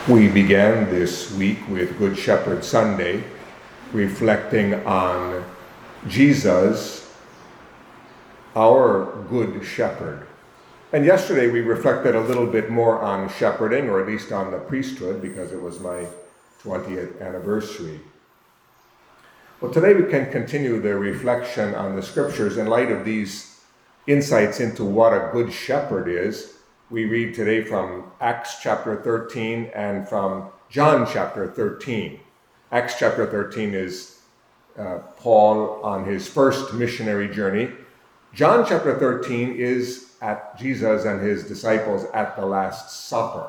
We began this week with Good Shepherd Sunday, reflecting on Jesus, our Good Shepherd. And yesterday we reflected a little bit more on shepherding, or at least on the priesthood, because it was my 20th anniversary. Well, today we can continue the reflection on the scriptures in light of these insights into what a good shepherd is. We read today from Acts chapter 13 and from John chapter 13. Acts chapter 13 is Paul on his first missionary journey. John chapter 13 is at Jesus and his disciples at the Last Supper.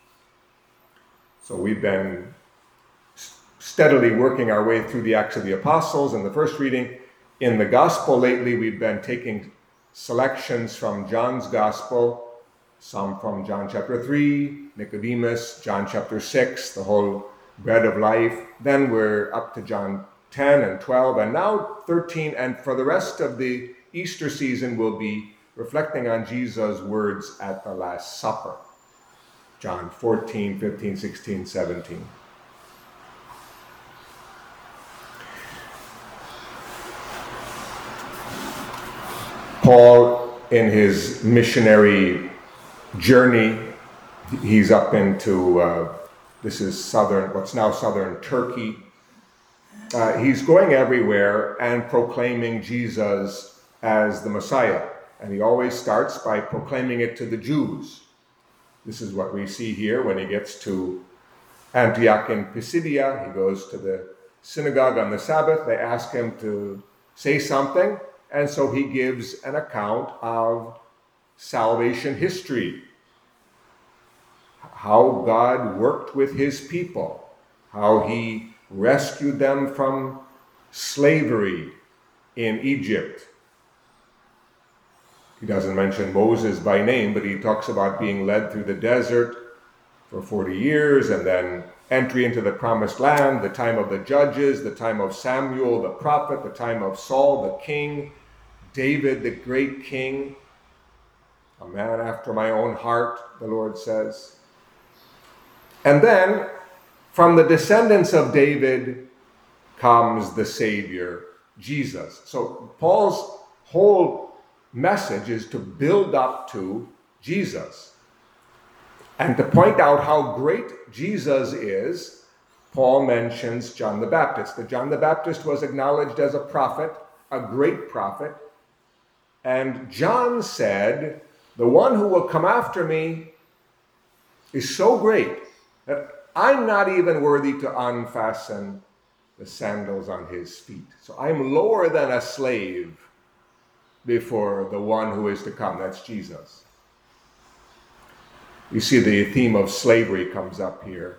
So we've been steadily working our way through the Acts of the Apostles in the first reading. In the Gospel lately, we've been taking selections from John's Gospel, some from John chapter 3, Nicodemus, John chapter 6, the whole bread of life. Then we're up to John 10 and 12, and now 13. And for the rest of the Easter season, we'll be reflecting on Jesus' words at the Last Supper. John 14, 15, 16, 17. Paul, in his missionary journey, he's up into, this is what's now southern Turkey. He's going everywhere and proclaiming Jesus as the Messiah. And he always starts by proclaiming it to the Jews. This is what we see here when he gets to Antioch in Pisidia. He goes to the synagogue on the Sabbath. They ask him to say something. And so he gives an account of salvation history, how God worked with his people, how he rescued them from slavery in Egypt. He doesn't mention Moses by name, but he talks about being led through the desert for 40 years and then entry into the promised land, the time of the judges, the time of Samuel the prophet, the time of Saul the king, David the great king, a man after my own heart, the Lord says. And then from the descendants of David comes the Savior, Jesus. So Paul's whole message is to build up to Jesus. And to point out how great Jesus is, Paul mentions John the Baptist. That John the Baptist was acknowledged as a prophet, a great prophet. And John said, the one who will come after me is so great that I'm not even worthy to unfasten the sandals on his feet. So I'm lower than a slave before the one who is to come. That's Jesus. You see the theme of slavery comes up here.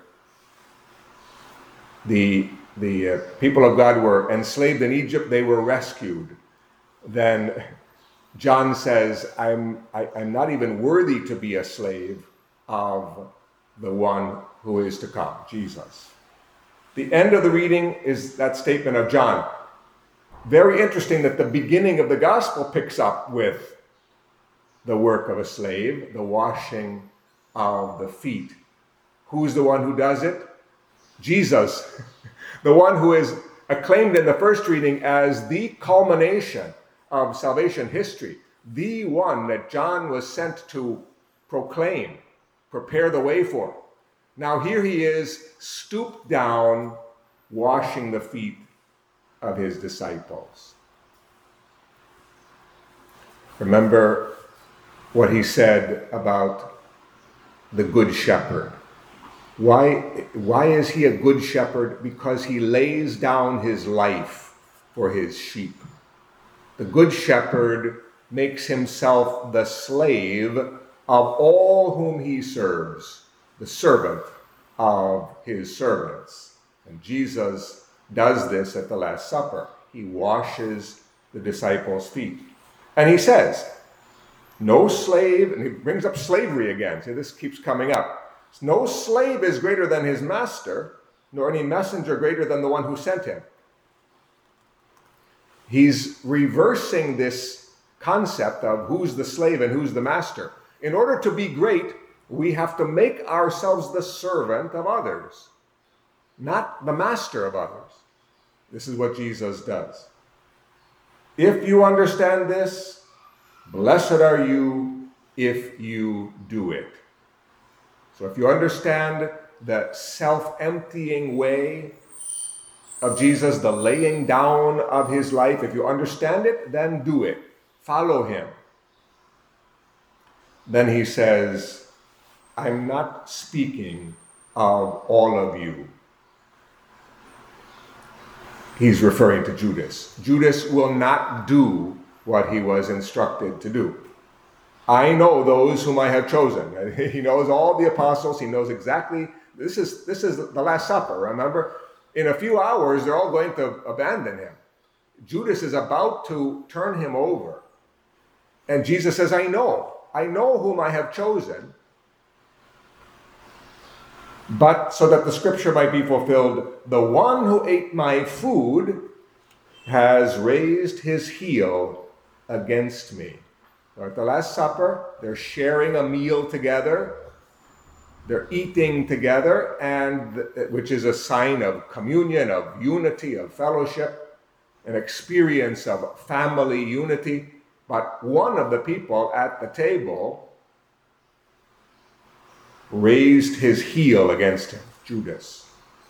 The people of God were enslaved in Egypt. They were rescued. Then John says, I'm not even worthy to be a slave of the one who is to come, Jesus. The end of the reading is that statement of John. Very interesting that the beginning of the gospel picks up with the work of a slave, the washing of the feet. Who's the one who does it? Jesus, the one who is acclaimed in the first reading as the culmination of salvation history, the one that John was sent to proclaim, prepare the way for. Now here he is, stooped down, washing the feet of his disciples. Remember what he said about the good shepherd. Why is he a good shepherd? Because he lays down his life for his sheep. The good shepherd makes himself the slave of all whom he serves, the servant of his servants. And Jesus does this at the Last Supper. He washes the disciples' feet. And he says, no slave, and he brings up slavery again. See, this keeps coming up. No slave is greater than his master, nor any messenger greater than the one who sent him. He's reversing this concept of who's the slave and who's the master. In order to be great, We have to make ourselves the servant of others, not the master of others. This is what Jesus does. If you understand this, blessed are you if you do it. So if you understand the self-emptying way of Jesus, the laying down of his life, if you understand it, then do it. Follow him. Then he says, I'm not speaking of all of you. He's referring to Judas. Judas will not do what he was instructed to do. I know those whom I have chosen. He knows all the apostles. He knows exactly, this is the Last Supper, remember? In a few hours, they're all going to abandon him. Judas is about to turn him over. And Jesus says, I know whom I have chosen. But so that the scripture might be fulfilled, the one who ate my food has raised his heel against me. So at the Last Supper, they're sharing a meal together. They're eating together, and which is a sign of communion, of unity, of fellowship, an experience of family unity. But one of the people at the table raised his heel against him, Judas.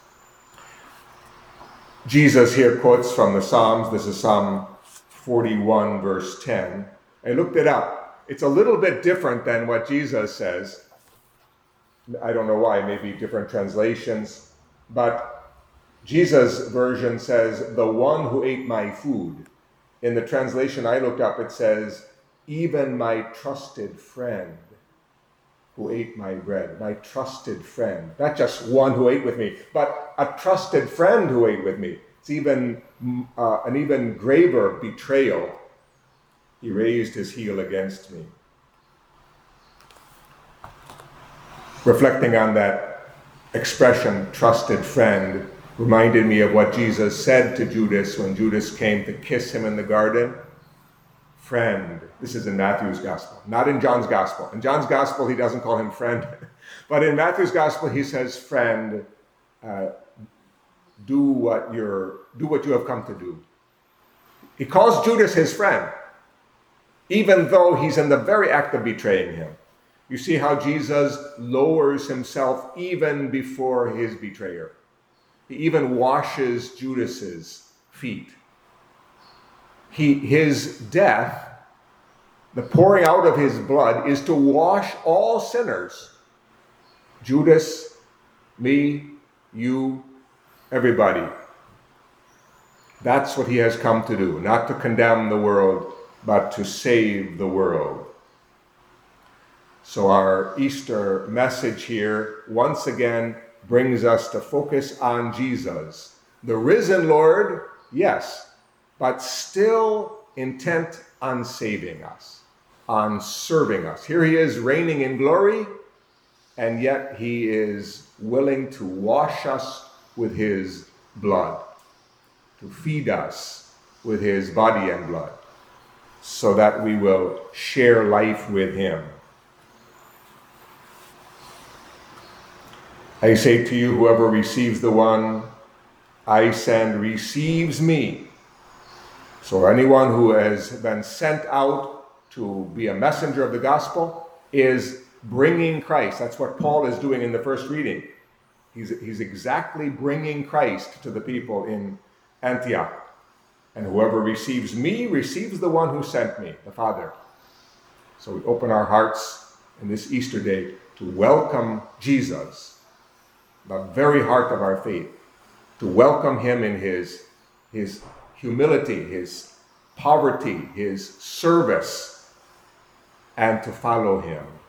Jesus here quotes from the Psalms. This is Psalm 41, verse 10. I looked it up. It's a little bit different than what Jesus says. I don't know why, maybe different translations. But Jesus' version says, the one who ate my food. In the translation I looked up, it says, even my trusted friend who ate my bread. My trusted friend. Not just one who ate with me, but a trusted friend who ate with me. It's even an even graver betrayal. He raised his heel against me. Reflecting on that expression, trusted friend, reminded me of what Jesus said to Judas when Judas came to kiss him in the garden. Friend. This is in Matthew's gospel, not in John's gospel. In John's gospel, he doesn't call him friend. But in Matthew's gospel, he says, friend, do what you have come to do. He calls Judas his friend, even though he's in the very act of betraying him. You see how Jesus lowers himself even before his betrayer. He even washes Judas's feet. His death, the pouring out of his blood, is to wash all sinners. Judas, me, you, everybody. That's what he has come to do, not to condemn the world, but to save the world. So our Easter message here, once again, brings us to focus on Jesus. The risen Lord, yes, but still intent on saving us, on serving us. Here he is reigning in glory, and yet he is willing to wash us with his blood, to feed us with his body and blood, so that we will share life with him. I say to you, whoever receives the one I send receives me. So anyone who has been sent out to be a messenger of the gospel is bringing Christ. That's what Paul is doing in the first reading. He's exactly bringing Christ to the people in Antioch. And whoever receives me receives the one who sent me, the Father. So we open our hearts in this Easter day to welcome Jesus, the very heart of our faith, to welcome him in his humility, his poverty, his service, and to follow him.